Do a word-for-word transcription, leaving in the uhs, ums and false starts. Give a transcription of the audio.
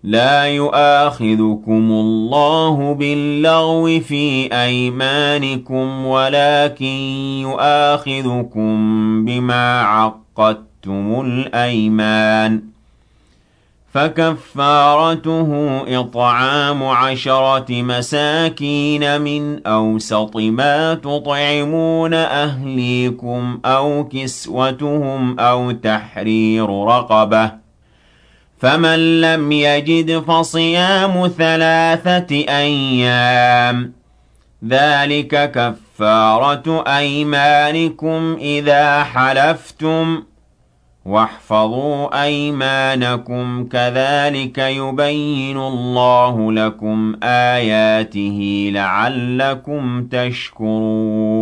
لا يؤاخذكم الله باللغو في أيمانكم ولكن يؤاخذكم بما عقدتم الأيمان فكفارته إطعام عشرة مساكين من أوسط ما تطعمون أهليكم أو كسوتهم أو تحرير رقبة فمن لم يجد فصيام ثلاثة أيام ذلك كفارة أيمانكم إذا حلفتم واحفظوا أيمانكم كذلك يبين الله لكم آياته لعلكم تشكرون